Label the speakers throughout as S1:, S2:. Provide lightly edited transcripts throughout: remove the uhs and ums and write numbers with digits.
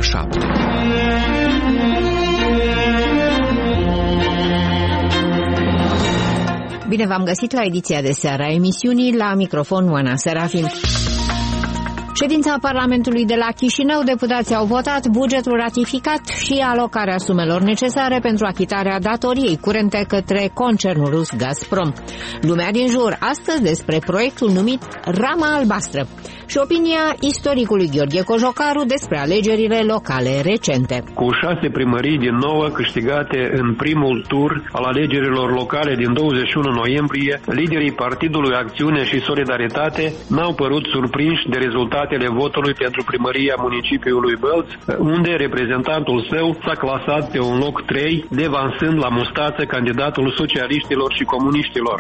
S1: 7.
S2: Bine v-am găsit la ediția de seară a emisiunii, la microfon Oana Serafim. Ședința Parlamentului de la Chișinău, deputații au votat bugetul ratificat și alocarea sumelor necesare pentru achitarea datoriei curente către concernul rus Gazprom. Lumea din jur astăzi despre proiectul numit Rama Albastră și opinia istoricului Gheorghe Cojocaru despre alegerile locale recente.
S3: Cu 6 primării din 9 câștigate în primul tur al alegerilor locale din 21 noiembrie, liderii Partidului Acțiune și Solidaritate n-au părut surprinși de rezultatele votului pentru primăria municipiului Bălți, unde reprezentantul său s-a clasat pe un loc 3, devansând la mustață candidatul socialiștilor și comuniștilor.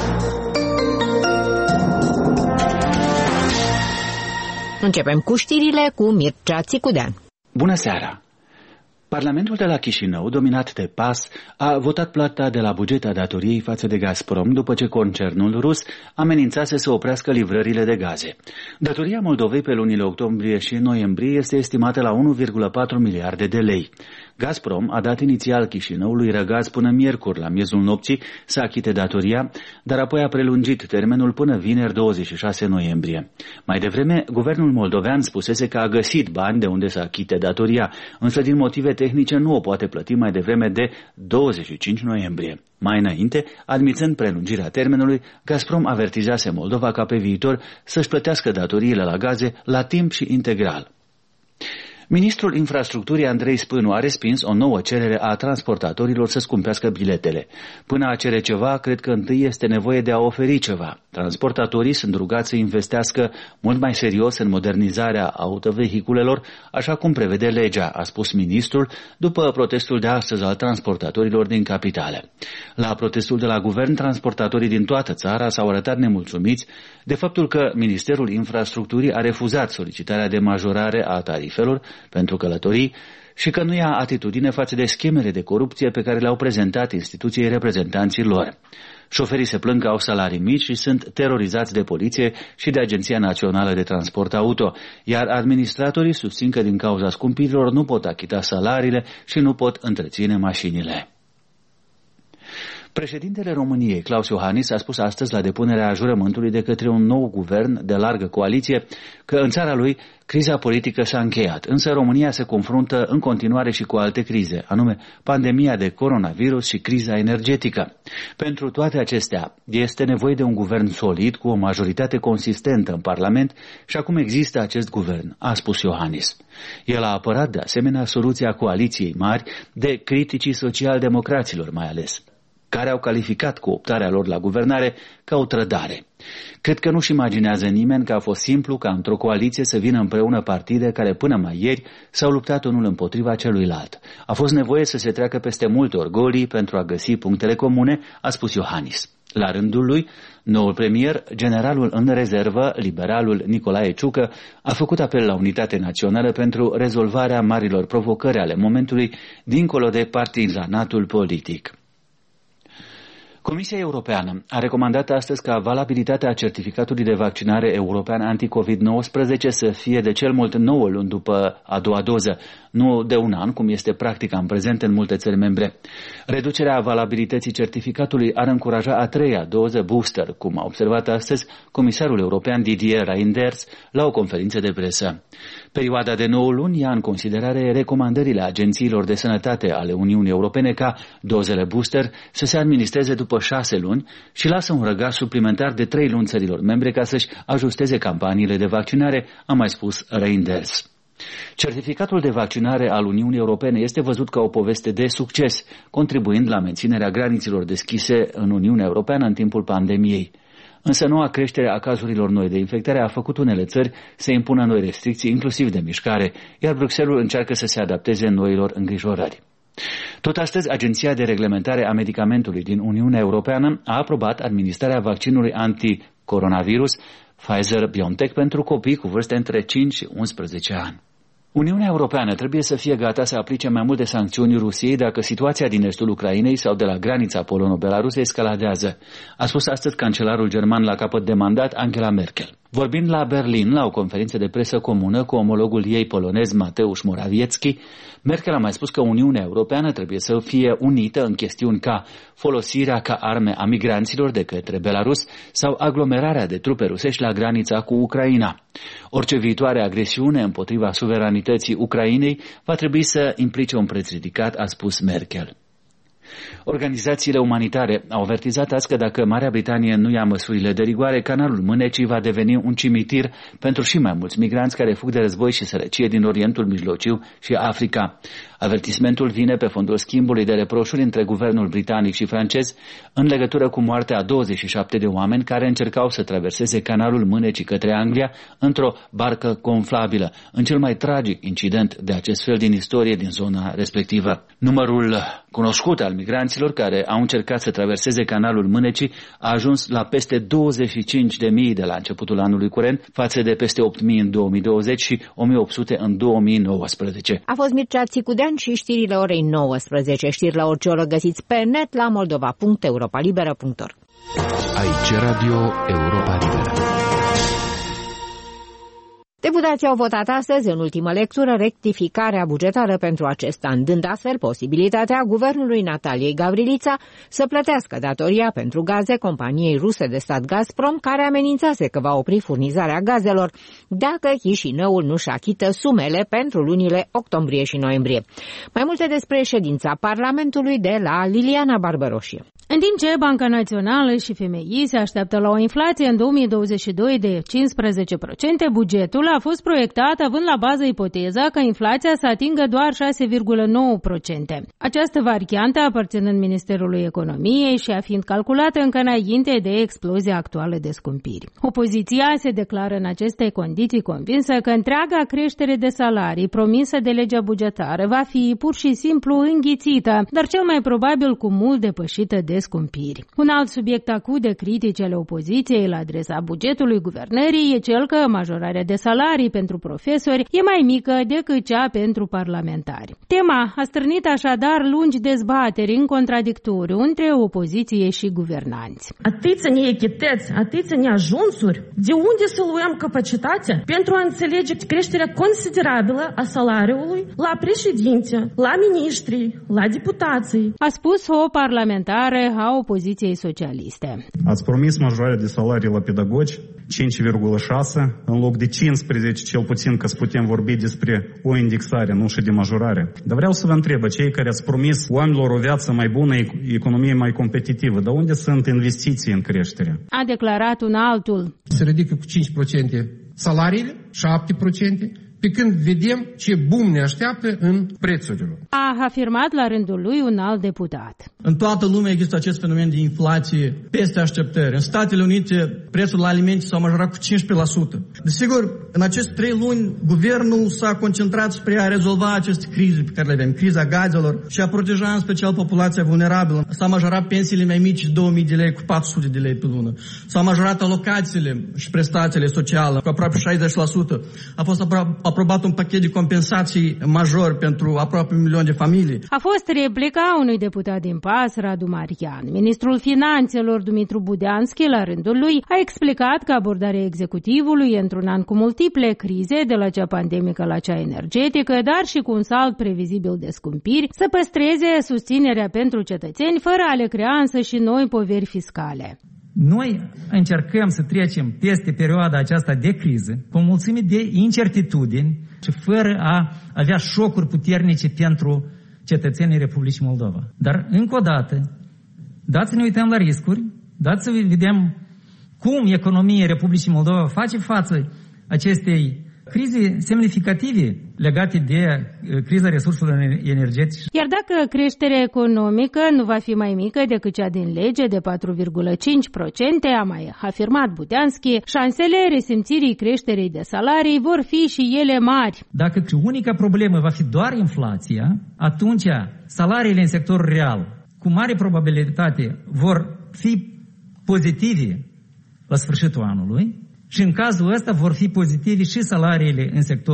S2: Începem cu știrile cu Mircea Țicudean.
S4: Bună seara! Parlamentul de la Chișinău, dominat de PAS, a votat plata de la buget a datoriei față de Gazprom după ce concernul rus amenințase să oprească livrările de gaze. Datoria Moldovei pe lunile octombrie și noiembrie este estimată la 1,4 miliarde de lei. Gazprom a dat inițial Chișinăului răgaz până miercuri la miezul nopții să achite datoria, dar apoi a prelungit termenul până vineri 26 noiembrie. Mai devreme, guvernul moldovean spusese că a găsit bani de unde să achite datoria, însă din motive tehnice nu o poate plăti mai devreme de 25 noiembrie. Mai înainte, admițând prelungirea termenului, Gazprom avertizase Moldova ca pe viitor să-și plătească datoriile la gaze la timp și integral. Ministrul Infrastructurii Andrei Spânu a respins o nouă cerere a transportatorilor să scumpească biletele. Până a cere ceva, cred că întâi este nevoie de a oferi ceva. Transportatorii sunt rugați să investească mult mai serios în modernizarea autovehiculelor, așa cum prevede legea, a spus ministrul, după protestul de astăzi al transportatorilor din capitală. La protestul de la guvern, transportatorii din toată țara s-au arătat nemulțumiți de faptul că Ministerul Infrastructurii a refuzat solicitarea de majorare a tarifelor pentru călătorii și că nu ia atitudine față de schemele de corupție pe care le-au prezentat instituției reprezentanții lor. Șoferii se plâng că au salarii mici și sunt terorizați de poliție și de Agenția Națională de Transport Auto, iar administratorii susțin că din cauza scumpirilor nu pot achita salariile și nu pot întreține mașinile. Președintele României, Claus Iohannis, a spus astăzi la depunerea jurământului de către un nou guvern de largă coaliție că în țara lui criza politică s-a încheiat, însă România se confruntă în continuare și cu alte crize, anume pandemia de coronavirus și criza energetică. Pentru toate acestea, este nevoie de un guvern solid cu o majoritate consistentă în Parlament și acum există acest guvern, a spus Iohannis. El a apărat de asemenea soluția coaliției mari de criticii social-democraților mai ales, care au calificat cooptarea lor la guvernare ca o trădare. Cred că nu-și imaginează nimeni că a fost simplu ca într-o coaliție să vină împreună partide care până mai ieri s-au luptat unul împotriva celuilalt. A fost nevoie să se treacă peste multe orgolii pentru a găsi punctele comune, a spus Iohannis. La rândul lui, noul premier, generalul în rezervă, liberalul Nicolae Ciucă, a făcut apel la unitate națională pentru rezolvarea marilor provocări ale momentului, dincolo de partizanatul politic. Comisia Europeană a recomandat astăzi ca valabilitatea certificatului de vaccinare european anti-COVID-19 să fie de cel mult 9 luni după a doua doză, nu de un an, cum este practica în prezent în multe țări membre. Reducerea valabilității certificatului ar încuraja a treia doză booster, cum a observat astăzi comisarul european Didier Reynders la o conferință de presă. Perioada de 9 luni ia în considerare recomandările agențiilor de sănătate ale Uniunii Europene ca dozele booster să se administreze după 6 luni și lasă un răgaz suplimentar de 3 luni țărilor membre ca să-și ajusteze campaniile de vaccinare, a mai spus Reynders. Certificatul de vaccinare al Uniunii Europene este văzut ca o poveste de succes, contribuind la menținerea granițelor deschise în Uniunea Europeană în timpul pandemiei. Însă noua creștere a cazurilor noi de infectare a făcut unele țări să impună noi restricții, inclusiv de mișcare, iar Bruxelles încearcă să se adapteze noilor îngrijorări. Tot astăzi, Agenția de Reglementare a Medicamentului din Uniunea Europeană a aprobat administrarea vaccinului anti-coronavirus Pfizer-BioNTech pentru copii cu vârste între 5 și 11 ani. Uniunea Europeană trebuie să fie gata să aplice mai multe sancțiuni Rusiei dacă situația din estul Ucrainei sau de la granița polono-belarusă escaladează, a spus astăzi cancelarul german la capăt de mandat Angela Merkel. Vorbind la Berlin, la o conferință de presă comună cu omologul ei polonez Mateusz Morawiecki, Merkel a mai spus că Uniunea Europeană trebuie să fie unită în chestiuni ca folosirea ca arme a migranților de către Belarus sau aglomerarea de trupe rusești la granița cu Ucraina. Orice viitoare agresiune împotriva suveranității Ucrainei va trebui să implice un preț ridicat, a spus Merkel. Organizațiile umanitare au avertizat azi că dacă Marea Britanie nu ia măsurile de rigoare, canalul Mânecii va deveni un cimitir pentru și mai mulți migranți care fug de război și sărăcie din Orientul Mijlociu și Africa. Avertismentul vine pe fondul schimbului de reproșuri între guvernul britanic și francez în legătură cu moartea a 27 de oameni care încercau să traverseze canalul Mânecii către Anglia într-o barcă gonflabilă, în cel mai tragic incident de acest fel din istorie din zona respectivă. Numărul cunoscut al migranților care au încercat să traverseze canalul Mânecii a ajuns la peste 25.000 de la începutul anului curent, față de peste 8.000 în 2020 și 1.800 în 2019.
S2: A fost Mircea Țicudean și știrile orei 19. Știri la orice oră găsiți pe net la moldova.europalibera.org.
S1: Aici Radio Europa Liberă.
S2: Deputații au votat astăzi, în ultimă lectură, rectificarea bugetară pentru acest an, dând astfel posibilitatea guvernului Nataliei Gavrilița să plătească datoria pentru gaze companiei ruse de stat Gazprom, care amenințase că va opri furnizarea gazelor dacă Chișinăul nu-și achită sumele pentru lunile octombrie și noiembrie. Mai multe despre ședința Parlamentului de la Liliana Barbăroșie.
S5: În timp ce Banca Națională și FMI se așteaptă la o inflație în 2022 de 15%, bugetul a fost proiectat având la bază ipoteza că inflația să atingă doar 6,9%. Această variantă aparținând Ministerului Economiei și a fiind calculată încă înainte de explozia actuală de scumpiri. Opoziția se declară în aceste condiții convinsă că întreaga creștere de salarii promisă de legea bugetară va fi pur și simplu înghițită, dar cel mai probabil cu mult depășită de scumpiri. Un alt subiect acut de critici ale opoziției la adresa bugetului guvernării e cel că majorarea de salarii pentru profesori e mai mică decât cea pentru parlamentari. Tema a stârnit așadar lungi dezbateri în contradictoriu între opoziție și guvernanți.
S6: Atâția neechități, atâția neajunsuri, de unde să luăm capacitatea pentru a înțelege creșterea considerabilă a salariului la președinte, la miniștri, la deputații?
S5: A spus o parlamentară a opoziției socialiste.
S7: Ați promis majorarea de salarii la pedagogi 5,6 în loc de 15, cel puțin că să putem vorbi despre o indexare, nu și de majorare. Dar vreau să vă întreb, cei care ați promis oamenilor o viață mai bună, economie mai competitivă, dar unde sunt investiții în creștere?
S5: A declarat un altul.
S8: Se ridică cu 5% salariile, 7%, pe când vedem ce boom ne așteaptă în prețurile.
S5: A afirmat la rândul lui un alt deputat.
S9: În toată lumea există acest fenomen de inflație peste așteptări. În Statele Unite prețul la alimente s-a majorat cu 15%. Desigur, în aceste 3 luni, guvernul s-a concentrat spre a rezolva aceste crize pe care le avem, criza gazelor și a proteja în special populația vulnerabilă. S-a majorat pensiile mai mici de 2000 de lei cu 400 de lei pe lună. S-au majorat alocațiile și prestațiile sociale cu aproape 60%. A fost aprobat un pachet de compensații major pentru aproape 1 milion de familii.
S5: A fost replica unui deputat din PAS, Radu Marian. Ministrul Finanțelor, Dumitru Budeanski, la rândul lui, a explicat că abordarea executivului într-un an cu multiple crize, de la cea pandemică la cea energetică, dar și cu un salt previzibil de scumpiri, să păstreze susținerea pentru cetățeni fără a le crea însă și noi poveri fiscale.
S10: Noi încercăm să trecem peste perioada aceasta de criză cu o mulțime de incertitudini și fără a avea șocuri puternice pentru cetățenii Republicii Moldova. Dar, încă o dată, dați să ne uităm la riscuri, dați să vedem cum economia Republicii Moldova face față acestei crize semnificative legate de criza resurselor energetice.
S5: Iar dacă creșterea economică nu va fi mai mică decât cea din lege de 4,5%, a mai afirmat Budeanski, șansele resimțirii creșterii de salarii vor fi și ele mari.
S10: Dacă unica problemă va fi doar inflația, atunci salariile în sectorul real cu mare probabilitate vor fi pozitive la sfârșitul anului. Și în cazul ăsta vor fi pozitive și salariile în sectorul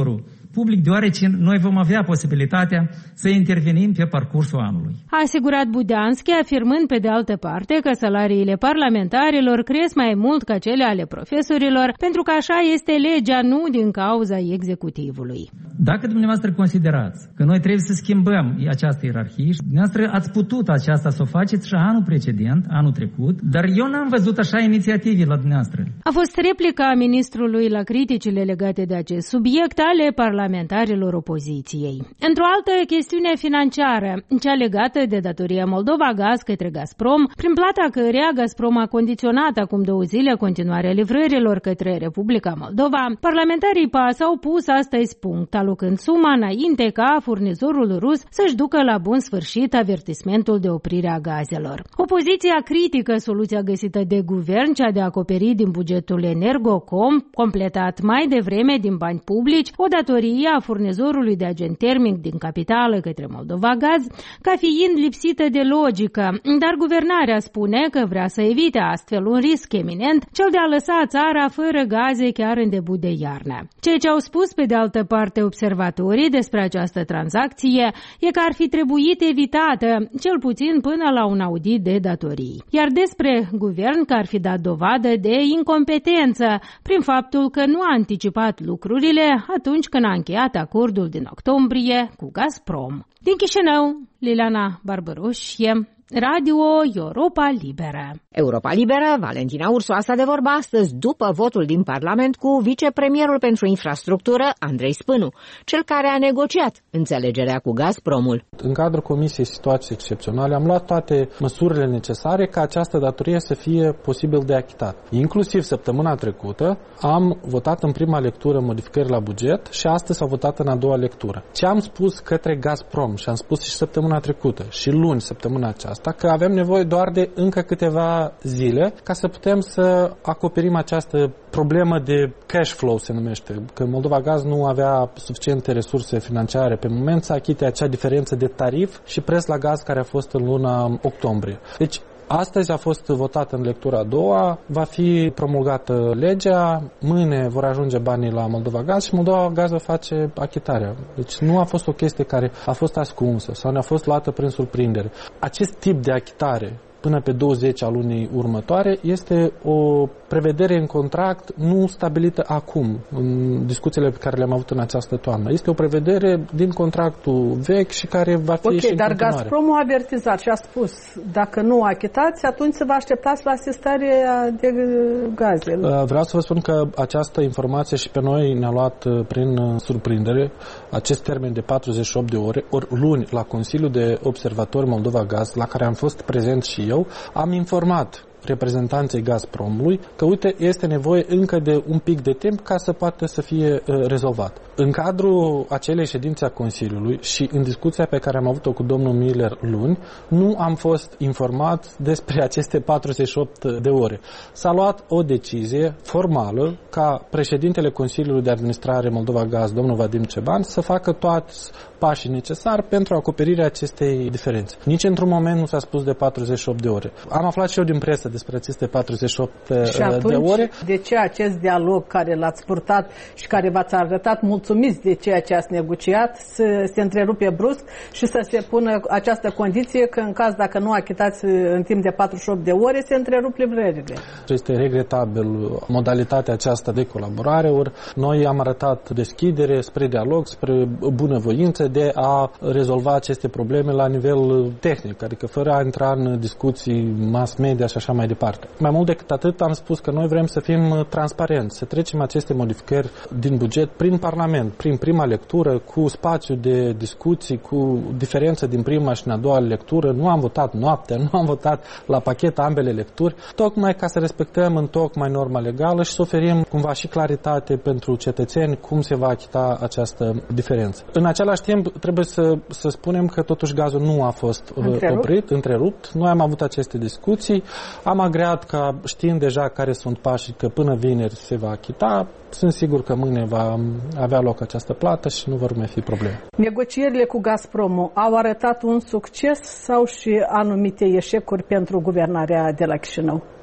S10: public, deoarece noi vom avea posibilitatea să intervenim pe parcursul anului.
S5: A asigurat Budeanski, afirmând pe de altă parte că salariile parlamentarilor cresc mai mult ca cele ale profesorilor, pentru că așa este legea, nu din cauza executivului.
S10: Dacă dumneavoastră considerați că noi trebuie să schimbăm această ierarhie, dumneavoastră ați putut aceasta să o faceți și anul precedent, anul trecut, dar eu n-am văzut așa inițiative la dumneavoastră.
S5: A fost replica ministrului la criticile legate de acest subiect ale parlamentarilor opoziției. Într-o altă chestiune financiară, cea legată de datoria Moldova Gaz către Gazprom, prin plata căreia Gazprom a condiționat acum 2 zile continuarea livrărilor către Republica Moldova, parlamentarii PAS au pus astăzi punct, alocând suma înainte ca furnizorul rus să-și ducă la bun sfârșit avertismentul de oprire a gazelor. Opoziția critică soluția găsită de guvern, cea de a acoperi din bugetul Energocom, completat mai devreme din bani publici, o datorie a furnizorului de agent termic din capitală către Moldova Gaz, ca fiind lipsită de logică, dar guvernarea spune că vrea să evite astfel un risc eminent, cel de a lăsa țara fără gaze chiar în debut de iarnă. Ceea ce au spus pe de altă parte observatorii despre această tranzacție e că ar fi trebuit evitată, cel puțin până la un audit de datorii. Iar despre guvern că ar fi dat dovadă de incompetență prin faptul că nu a anticipat lucrurile atunci când a încheiat acordul din octombrie cu Gazprom. Din Chișinău, Liliana Barbărușie, Radio Europa Liberă.
S2: Europa Liberă, Valentina Ursoasa de vorba astăzi după votul din Parlament cu vicepremierul pentru infrastructură, Andrei Spânu, cel care a negociat înțelegerea cu Gazpromul.
S11: În cadrul Comisiei Situații Excepționale am luat toate măsurile necesare ca această datorie să fie posibil de achitat. Inclusiv săptămâna trecută am votat în prima lectură modificări la buget și astăzi s-a votat în a doua lectură. Ce am spus către Gazprom și am spus și săptămâna trecută și luni săptămâna aceasta, că avem nevoie doar de încă câteva zile ca să putem să acoperim această problemă de cash flow, se numește, că Moldova Gaz nu avea suficiente resurse financiare pe moment să achite acea diferență de tarif și preț la gaz care a fost în luna octombrie. Deci, astăzi a fost votată în lectura a doua, va fi promulgată legea, mâine vor ajunge banii la Moldova Gaz și Moldova Gaz va face achitarea. Deci nu a fost o chestie care a fost ascunsă sau ne-a fost luată prin surprindere. Acest tip de achitare până pe 20 a lunii următoare este o prevedere în contract nu stabilită acum, în discuțiile pe care le-am avut în această toamnă. Este o prevedere din contractul vechi și care va fi și în
S12: dar
S11: continuare.
S12: Gazprom a avertizat și a spus, dacă nu achitați, atunci să vă așteptați la asistarea de gaze.
S11: Vreau să vă spun că această informație și pe noi ne-a luat prin surprindere, acest termen de 48 de ore, ori luni la Consiliul de Observatori Moldova Gaz, la care am fost prezent și eu, am informat reprezentanței Gazpromului că, uite, este nevoie încă de un pic de timp ca să poată să fie rezolvat. În cadrul acelei ședințe a Consiliului și în discuția pe care am avut-o cu domnul Miller luni, nu am fost informat despre aceste 48 de ore. S-a luat o decizie formală ca președintele Consiliului de Administrare Moldova Gaz, domnul Vadim Ceban, să facă toți pașii necesari pentru acoperirea acestei diferențe. Nici într-un moment nu s-a spus de 48 de ore. Am aflat și eu din presă despre aceste 48 de ore.
S12: De ce acest dialog care l-ați purtat și care v-ați arătat mulțumiți de ceea ce ați negociat să se întrerupe brusc și să se pună această condiție că în caz dacă nu achitați în timp de 48 de ore se întrerup livrările?
S11: Este regretabil modalitatea aceasta de colaborare, ori noi am arătat deschidere spre dialog, spre bunăvoință de a rezolva aceste probleme la nivel tehnic, adică fără a intra în discuții mass media și așa mai departe. Mai mult decât atât am spus că noi vrem să fim transparenți, să trecem aceste modificări din buget prin Parlament, prin prima lectură, cu spațiu de discuții, cu diferență din prima și în a doua lectură. Nu am votat noaptea, nu am votat la pachet ambele lecturi, tocmai ca să respectăm întocmai norma legală și să oferim cumva și claritate pentru cetățeni cum se va achita această diferență. În același timp, trebuie să spunem că totuși gazul nu a fost întrerupt. Noi am avut aceste discuții, am agreat că știind deja care sunt pașii, că până vineri se va achita. Sunt sigur că mâine va avea loc această plată și nu vor mai fi probleme.
S12: Negocierile cu Gazpromul au arătat un succes sau și anumite eșecuri pentru guvernarea de la Chișinău?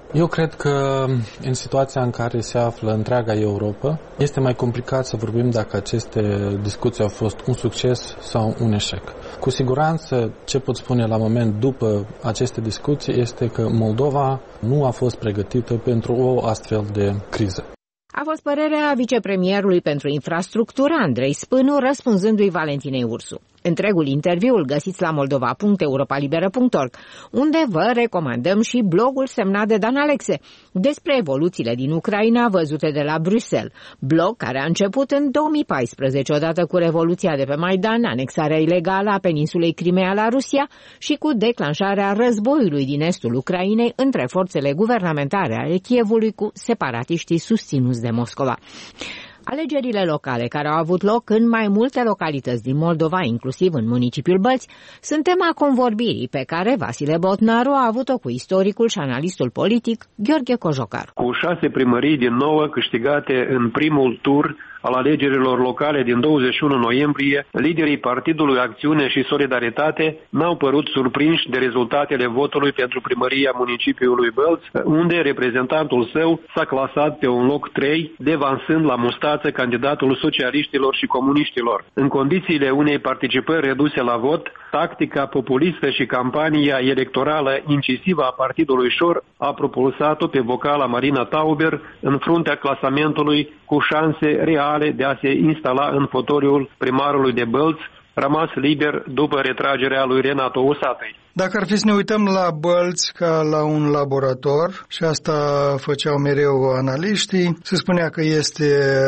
S11: Eu cred că în situația în care se află întreaga Europa, este mai complicat să vorbim dacă aceste discuții au fost un succes sau un eșec. Cu siguranță, ce pot spune la moment după aceste discuții este că Moldova nu a fost pregătită pentru o astfel de criză.
S2: A fost părerea vicepremierului pentru infrastructură, Andrei Spânu, răspunzându-i Valentinei Ursu. Întregul interviu îl găsiți la moldova.europalibera.org, unde vă recomandăm și blogul semnat de Dan Alexe despre evoluțiile din Ucraina văzute de la Bruxelles, blog care a început în 2014, odată cu revoluția de pe Maidan, anexarea ilegală a peninsulei Crimea la Rusia și cu declanșarea războiului din estul Ucrainei între forțele guvernamentale ale Kievului cu separatiștii susținuți de Moscova. Alegerile locale care au avut loc în mai multe localități din Moldova, inclusiv în municipiul Bălți, sunt tema convorbirii pe care Vasile Botnaru a avut-o cu istoricul și analistul politic Gheorghe Cojocar.
S3: Cu 6 primării din 9 câștigate în primul tur al alegerilor locale din 21 noiembrie, liderii Partidului Acțiune și Solidaritate n-au părut surprinși de rezultatele votului pentru primăria municipiului Bălți, unde reprezentantul său s-a clasat pe un loc 3, devansând la mustață candidatul socialiștilor și comuniștilor. În condițiile unei participări reduse la vot, tactica populistă și campania electorală incisivă a Partidului Șor a propulsat-o pe vocala Marina Tauber în fruntea clasamentului cu șanse reale de a se instala în fotoliul primarului de Bălți, rămas liber după retragerea lui Renato Usatăi.
S13: Dacă ar fi să ne uităm la Bălți ca la un laborator, și asta făceau mereu analiștii, se spunea că este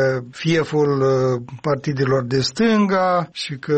S13: fieful partidelor de stânga și că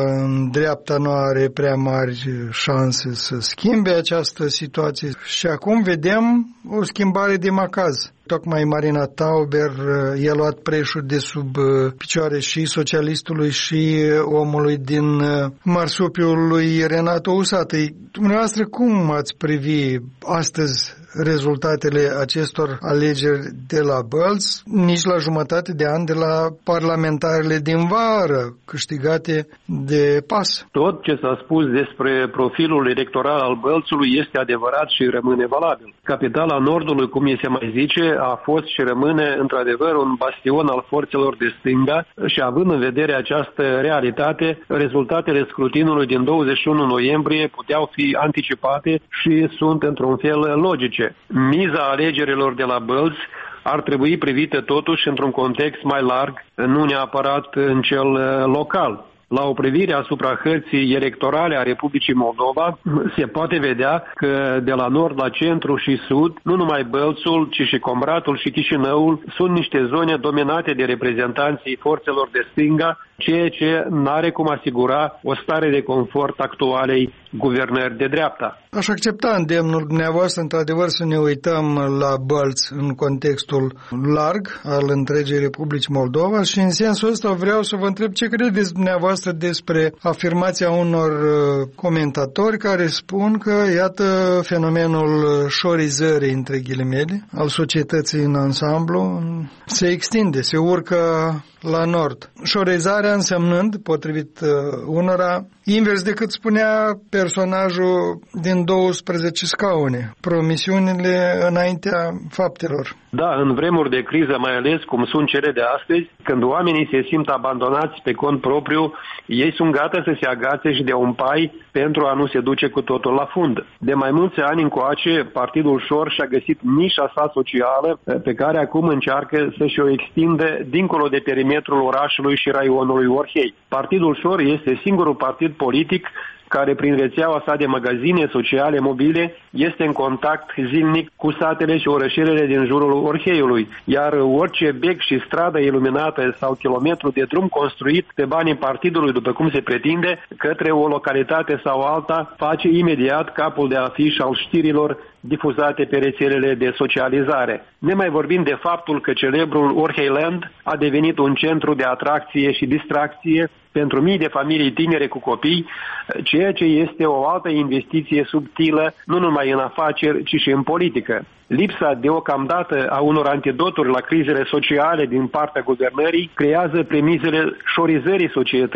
S13: dreapta nu are prea mari șanse să schimbe această situație. Și acum vedem o schimbare de macaz. Tocmai Marina Tauber i-a luat preșul de sub picioare și socialistului și omului din marsupiul lui Renato Usatăi. Dumneavoastră, cum ați privi astăzi rezultatele acestor alegeri de la Bălți, nici la jumătate de an de la parlamentarele din vară, câștigate de PAS?
S3: Tot ce s-a spus despre profilul electoral al Bălțului este adevărat și rămâne valabil. Capitala Nordului, cum se mai zice, a fost și rămâne într-adevăr un bastion al forțelor de stânga și având în vedere această realitate, rezultatele scrutinului din 21 noiembrie puteau fi anticipate și sunt într-un fel logice. Miza alegerilor de la Bălți ar trebui privită totuși într-un context mai larg, nu neapărat în cel local. La o privire asupra hărții electorale a Republicii Moldova, se poate vedea că de la nord la centru și sud, nu numai Bălțul, ci și Combratul și Chișinăul sunt niște zone dominate de reprezentanții forțelor de stânga, ceea ce n-are cum asigura o stare de confort actualei guvernări de dreapta.
S13: Aș accepta îndemnul dumneavoastră, într-adevăr, să ne uităm la Bălți în contextul larg al întregii Republici Moldova și în sensul ăsta vreau să vă întreb ce credeți dumneavoastră despre afirmația unor comentatori care spun că, iată, fenomenul șorizării, între ghilimele, al societății în ansamblu se extinde, se urcă la nord. Șorizarea însemnând, potrivit unora, invers decât spunea personajul din 12 scaune, promisiunile înaintea faptelor.
S3: Da, în vremuri de criză, mai ales cum sunt cele de astăzi, când oamenii se simt abandonați pe cont propriu, ei sunt gata să se agațe și de un pai pentru a nu se duce cu totul la fund. De mai mulți ani încoace, Partidul Șor și-a găsit nișa sa socială pe care acum încearcă să și-o extinde dincolo de perimetrul orașului și raionului Orhei. Partidul Șor este singurul partid politic care prin rețeaua sa de magazine sociale mobile este în contact zilnic cu satele și orășelele din jurul Orheiului, iar orice bec și stradă iluminată sau kilometru de drum construit pe banii partidului, după cum se pretinde, către o localitate sau alta, face imediat capul de afiș al știrilor difuzate pe rețelele de socializare. Nemai vorbind de faptul că celebrul Orheiland a devenit un centru de atracție și distracție pentru mii de familii tinere cu copii, ceea ce este o altă investiție subtilă, nu numai în afaceri, ci și în politică. Lipsa deocamdată a unor antidoturi la crizele sociale din partea guvernării creează premisele șorizării societății,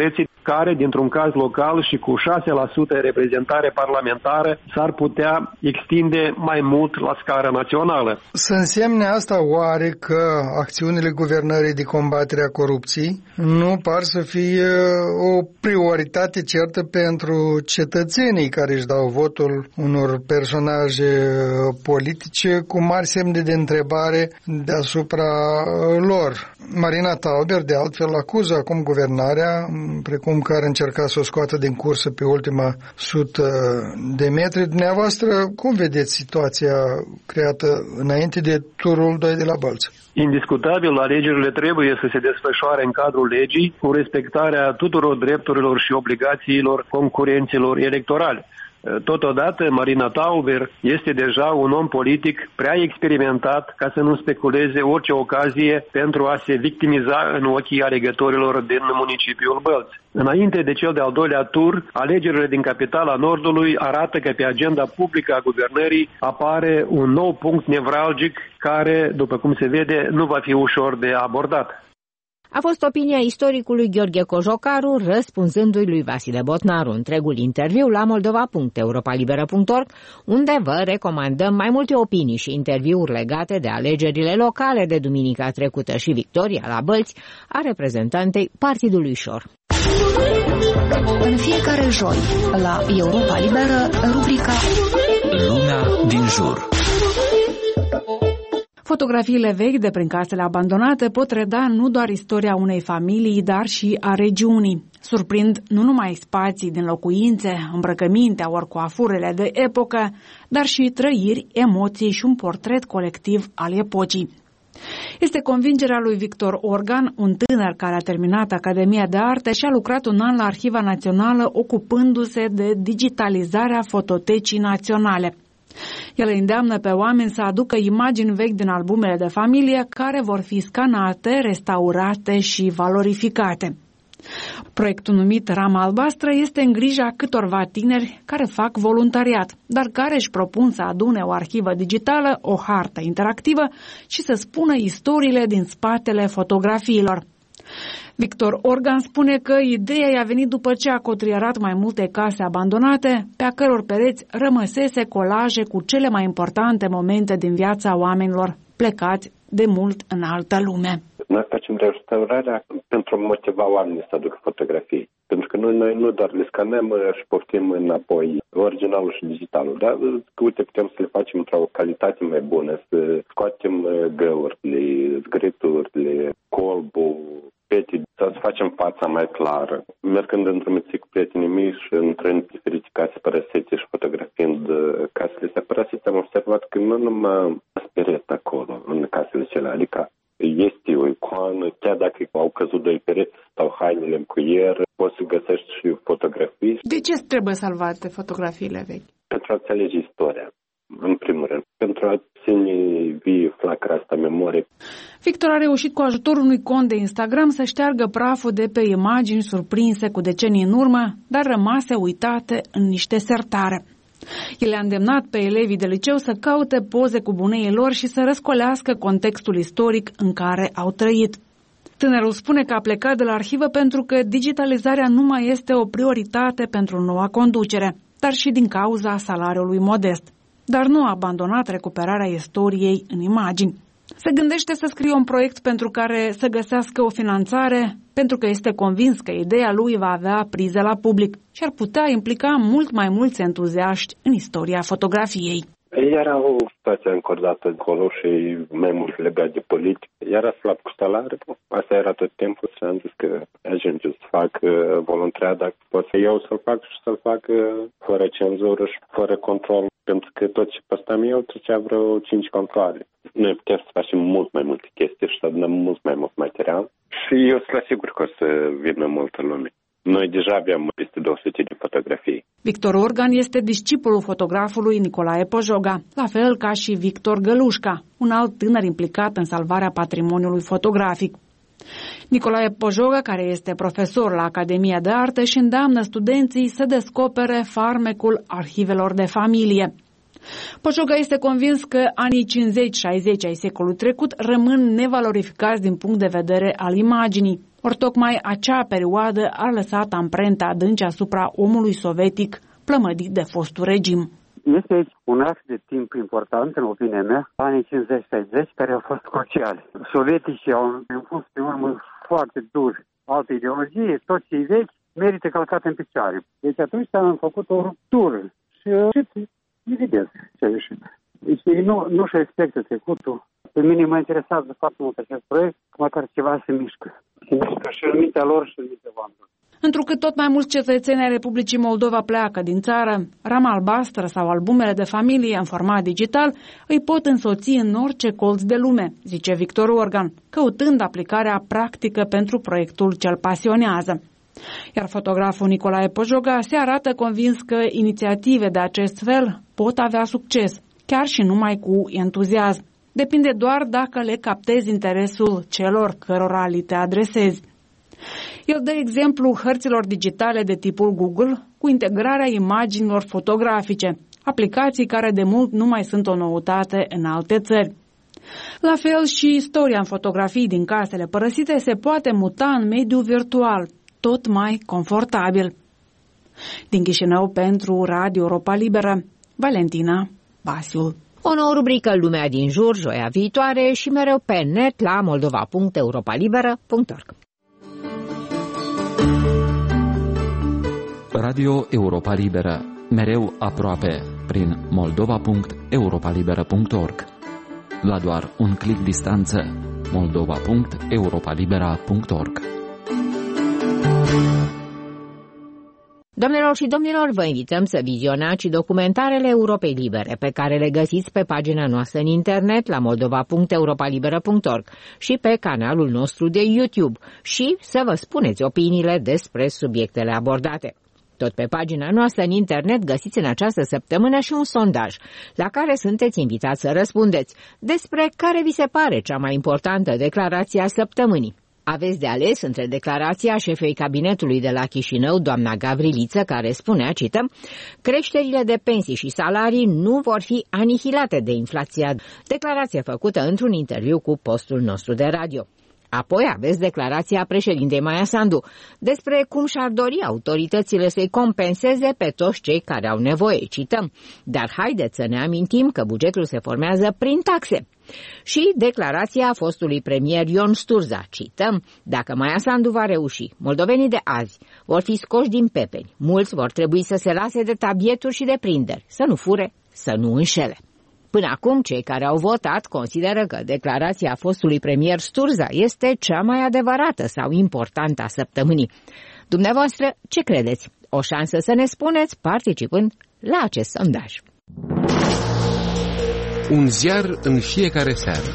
S3: care, dintr-un caz local și cu 6% reprezentare parlamentară, s-ar putea extinde mai mult la scară națională.
S13: Să însemne asta oare că acțiunile guvernării de combatere a corupției nu par să fie o prioritate certă pentru cetățenii care își dau votul unor personaje politice cu mari semne de întrebare deasupra lor? Marina Tauber, de altfel, acuză acum guvernarea, precum că ar încerca să o scoată din cursă pe ultima 100 de metri. Dumneavoastră, cum vedeți situația creată înainte de turul 2 de la Bălți?
S3: Indiscutabil, alegerile trebuie să se desfășoare în cadrul legii, cu respectarea tuturor drepturilor și obligațiilor concurenților electorali. Totodată, Marina Tauber este deja un om politic prea experimentat ca să nu speculeze orice ocazie pentru a se victimiza în ochii alegătorilor din municipiul Bălți. Înainte de cel de-al doilea tur, alegerile din capitala Nordului arată că pe agenda publică a guvernării apare un nou punct nevralgic care, după cum se vede, nu va fi ușor de abordat.
S2: A fost opinia istoricului Gheorghe Cojocaru, răspunzându-i lui Vasile Botnaru. Întregul interviu la moldova.europalibera.org, unde vă recomandăm mai multe opinii și interviuri legate de alegerile locale de duminica trecută și victoria la Bălți a reprezentantei Partidului Șor.
S14: În fiecare joi, la Europa Liberă, rubrica
S1: Lumea din jur.
S15: Fotografiile vechi de prin casele abandonate pot reda nu doar istoria unei familii, dar și a regiunii. Surprind nu numai spații din locuințe, îmbrăcămintea ori coafurele de epocă, dar și trăiri, emoții și un portret colectiv al epocii. Este convingerea lui Victor Organ, un tânăr care a terminat Academia de Arte și a lucrat un an la Arhiva Națională ocupându-se de digitalizarea fototecii naționale. El îndeamnă pe oameni să aducă imagini vechi din albumele de familie care vor fi scanate, restaurate și valorificate. Proiectul numit Rama Albastră este în grija câtorva tineri care fac voluntariat, dar care își propun să adune o arhivă digitală, o hartă interactivă și să spună istoriile din spatele fotografiilor. Victor Organ spune că ideea i-a venit după ce a cotrierat mai multe case abandonate, pe a căror pereți rămăsese colaje cu cele mai importante momente din viața oamenilor plecați de mult în altă lume.
S16: Noi facem restaurarea pentru a motiva oamenii să aducă fotografii. Pentru că noi nu doar le scanăm și poftim înapoi originalul și digitalul, dar uite, putem să le facem într-o calitate mai bună, să scoatem găurile, zgriturile, colbul, peti, să facem fața mai clară. Mergând într-o meție cu prietenii mei și intrând în diferite case părăsite și fotografiind casele astea părăsite, am observat că nu numai pereți acolo, în casele cele, adică este o icoană, chiar dacă au căzut doi pereți sau hainele în cuier, poți să găsești și fotografii.
S15: De ce trebuie salvate fotografiile vechi?
S16: Pentru a înțelege istoria, în primul rând, pentru a ține vie flacăra asta memorie.
S15: Victor a reușit cu ajutorul unui cont de Instagram să șteargă praful de pe imagini surprinse cu decenii în urmă, dar rămase uitate în niște sertare. El a îndemnat pe elevii de liceu să caute poze cu buneii lor și să răscolească contextul istoric în care au trăit. Tânărul spune că a plecat de la arhivă pentru că digitalizarea nu mai este o prioritate pentru noua conducere, dar și din cauza salariului modest. Dar nu a abandonat recuperarea istoriei în imagini. Se gândește să scrie un proiect pentru care să găsească o finanțare, pentru că este convins că ideea lui va avea priză la public și ar putea implica mult mai mulți entuziaști în istoria fotografiei.
S16: Era o situație încordată acolo și mai mult legat de politică. Era slab cu salariu. Asta era tot timpul și am zis că ajunge să fac voluntariat dacă pot să eu să-l fac și să-l fac fără cenzură și fără control. Pentru că tot ce postam eu trecea vreo 5 controle. Noi putem să facem mult mai multe chestii și să adunăm mult mai mult material. Și eu sunt sigur că o să vină multă lume. Noi deja aveam peste 200 de fotografii.
S15: Victor Organ este discipolul fotografului Nicolae Pojoga, la fel ca și Victor Gălușca, un alt tânăr implicat în salvarea patrimoniului fotografic. Nicolae Pojoga, care este profesor la Academia de Arte, și îndeamnă studenții să descopere farmecul arhivelor de familie. Pojoga este convins că anii 50-60 ai secolului trecut rămân nevalorificați din punct de vedere al imaginii. Ori tocmai acea perioadă a lăsat amprente adânci asupra omului sovietic plămădit de fostul regim.
S17: Este un act de timp important, în opinia mea, anii 50-60, care au fost cruciali. Sovieticii au impus pe urmă foarte dur altă ideologie, toți cei vechi merită călcat în picioare. Deci atunci am făcut o ruptură și evident ce a ieșit. Deci nu-și respectă trecutul. Pe mine mă interesează foarte mult acest proiect, măcar ceva se mișcă. Se mișcă și în mintea lor și în mintea oamenilor.
S15: Întrucât tot mai mulți cetățeni ai Republicii Moldova pleacă din țară, rama albastră sau albumele de familie în format digital îi pot însoți în orice colț de lume, zice Victor Organ, căutând aplicarea practică pentru proiectul ce îl pasionează. Iar fotograful Nicolae Pojoga se arată convins că inițiative de acest fel pot avea succes, chiar și numai cu entuziasm. Depinde doar dacă le captezi interesul celor cărora li te adresezi. El dă exemplu hărților digitale de tipul Google cu integrarea imaginilor fotografice, aplicații care de mult nu mai sunt o noutate în alte țări. La fel și istoria în fotografii din casele părăsite se poate muta în mediul virtual, tot mai confortabil. Din Chișinău pentru Radio Europa Liberă, Valentina Basiul.
S2: O nouă rubrică Lumea din jur, joia viitoare și mereu pe net la moldova.europalibera.org.
S1: Radio Europa Liberă, mereu aproape, prin moldova.europalibera.org. La doar un click distanță, moldova.europalibera.org.
S2: Doamnelor și domnilor, vă invităm să vizionați documentarele Europei Libere, pe care le găsiți pe pagina noastră în internet la moldova.europalibera.org și pe canalul nostru de YouTube și să vă spuneți opiniile despre subiectele abordate. Tot pe pagina noastră în internet găsiți în această săptămână și un sondaj, la care sunteți invitați să răspundeți despre care vi se pare cea mai importantă declarație a săptămânii. Aveți de ales între declarația șefei cabinetului de la Chișinău, doamna Gavriliță, care spunea, cităm, creșterile de pensii și salarii nu vor fi anihilate de inflația, declarație făcută într-un interviu cu postul nostru de radio. Apoi aveți declarația președintei Maia Sandu despre cum și-ar dori autoritățile să-i compenseze pe toți cei care au nevoie, cităm, dar haideți să ne amintim că bugetul se formează prin taxe. Și declarația fostului premier Ion Sturza, cităm, dacă Maia Sandu va reuși, moldovenii de azi vor fi scoși din pepeni, mulți vor trebui să se lase de tabieturi și de prinderi, să nu fure, să nu înșele. Până acum, cei care au votat consideră că declarația fostului premier Sturza este cea mai adevărată sau importantă a săptămânii. Dumneavoastră, ce credeți? O șansă să ne spuneți participând la acest sondaj.
S18: Un ziar în fiecare seară.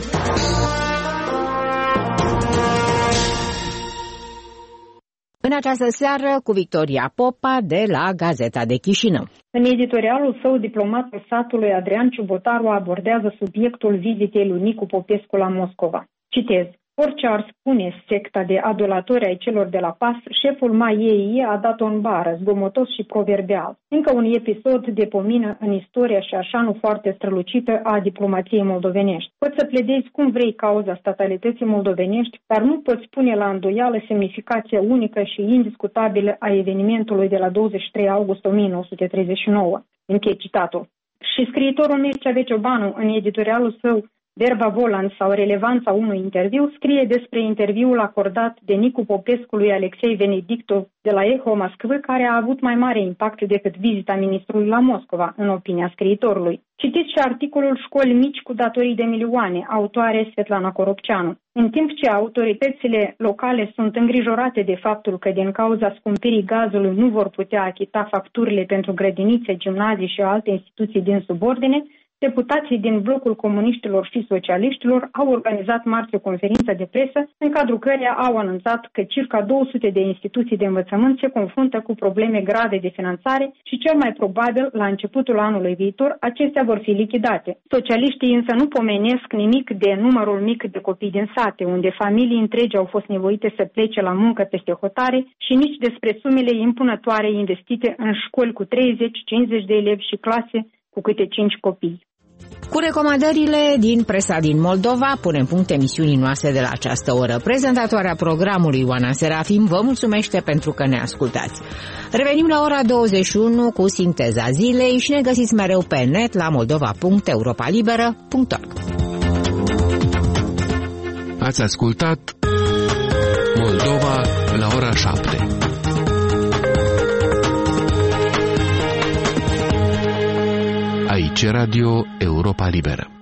S2: În această seară cu Victoria Popa de la Gazeta de Chișinău.
S19: În editorialul său, diplomatul satului Adrian Ciubotaru abordează subiectul vizitei lui Nicu Popescu la Moscova. Citez. Orice ar spune secta de adulatori ai celor de la PAS, șeful MAIEI a dat-o în bară, zgomotos și proverbial. Încă un episod de pomină în istoria și așa nu foarte strălucită a diplomației moldovenești. Poți să pledezi cum vrei cauza statalității moldovenești, dar nu poți pune la îndoială semnificația unică și indiscutabilă a evenimentului de la 23 august 1939. Închei citatul. Și scriitorul Mircea Veciobanu, în editorialul său Verba Volant sau relevanța unui interviu, scrie despre interviul acordat de Nicu Popescu lui Alexei Venedictov de la Eho Moskvă, care a avut mai mare impact decât vizita ministrului la Moscova, în opinia scriitorului. Citiți și articolul Școli mici cu datorii de milioane, autoare Svetlana Coropceanu. În timp ce autoritățile locale sunt îngrijorate de faptul că din cauza scumpirii gazului nu vor putea achita facturile pentru grădinițe, gimnazii și alte instituții din subordine, deputații din blocul comuniștilor și socialiștilor au organizat marți o conferință de presă în cadrul căreia au anunțat că circa 200 de instituții de învățământ se confruntă cu probleme grave de finanțare și cel mai probabil, la începutul anului viitor, acestea vor fi lichidate. Socialiștii însă nu pomenesc nimic de numărul mic de copii din sate, unde familii întregi au fost nevoite să plece la muncă peste hotare și nici despre sumele impunătoare investite în școli cu 30-50 de elevi și clase cu câte 5 copii.
S2: Cu recomandările din presa din Moldova, punem punct emisiunii noastre de la această oră. Prezentatoarea programului, Oana Serafim, vă mulțumește pentru că ne ascultați. Revenim la ora 21 cu sinteza zilei și ne găsiți mereu pe net la moldova.europalibera.org.
S18: Ați ascultat Moldova la ora 7. Aici Radio Europa Liberă.